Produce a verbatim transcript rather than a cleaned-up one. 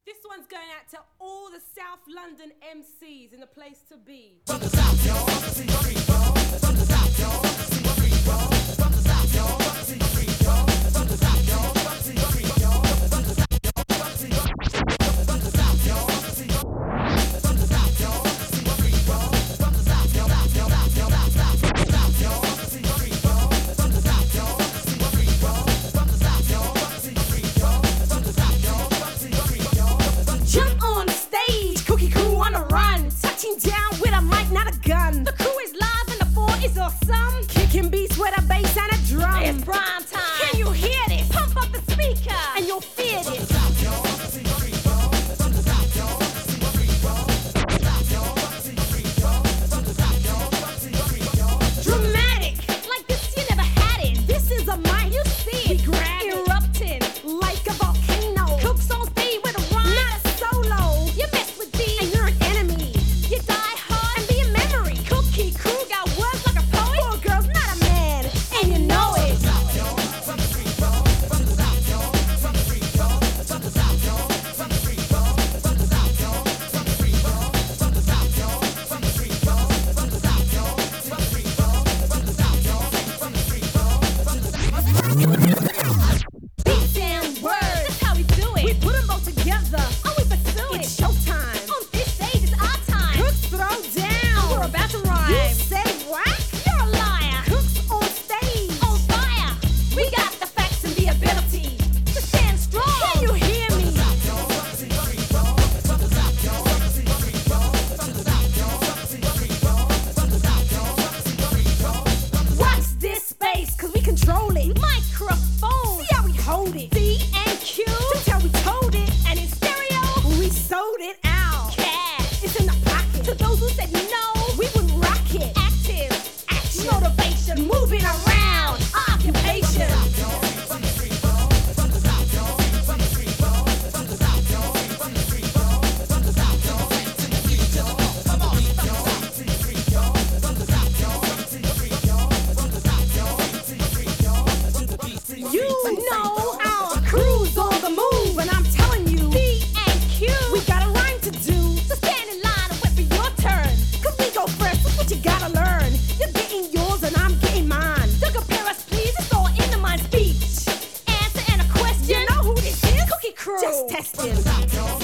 This one's going out to all the South London M Cs in the place to be. From the South, yo, see my free bro. From the South, yo, see my free bro. From the South, yo, see my free bro. From the South, yo, see my free bro. From the South, yo, see my From the South, yo, see my From the South, yo, see my free bro. From the South, yo, South, yo, South, yo, South, yo, see my free bro. From the South, yo, see my free bro. From the South, yo, see my free bro. From the South, yo, see my free bro. Jump on stage, Cookie Crew on a run, touching down with a mic, not a gun. The crew is live and the fort is awesome, kicking beats with a bass and a drum. It's prime time. Can you hear this? Pump up the speaker and you'll feel From the this. South, yo, see my free bro. From the South, yo, see my free bro. From the South, yo, see my free bro. From the South, yo, see my free bro. Dramatic, like this you never had it. This is a mic, you see it. We grab erupting like a volcano. Cooks on stage with a rhyme, not a solo. You mess with these and you're an enemy. You die hard and be a memory. Cookie Crew got words like a poet. Four girls, not a man, and you know it. From the free bro. From the South, yo, from the free bro. From the South, yo, from the free bro. From the South, yo, from the free bro. From the South, yo, from the free bro. From the South, yo, from the free bro. From the South, yo, from the free bro. From the Beats and words, that's how we do it. We put them both together, and we pursue it. It's showtime. On this stage, it's our time. Cooks throw down. We're about to rhyme. You say what? You're a liar. Cooks on stage. On fire. We got the facts and the ability to stand strong. Can you hear me? Watch this space, cause we control it. Microphone. See how we hold it. C and Q. That's how we told it. And in stereo, we sold it out. Cash. It's in the pocket. To those who said no, we wouldn't rock it. Active. Action. Motivation. Moving around. Occupation. You know our crew's on the move, and I'm telling you, B and Q, we got a rhyme to do. So stand in line and wait for your turn, cause we go first, that's what you gotta learn. You're getting yours and I'm getting mine. Don't compare us, please, it's all in the mind. Speech, answer and a question. You know who this is? Cookie Crew. Just testing.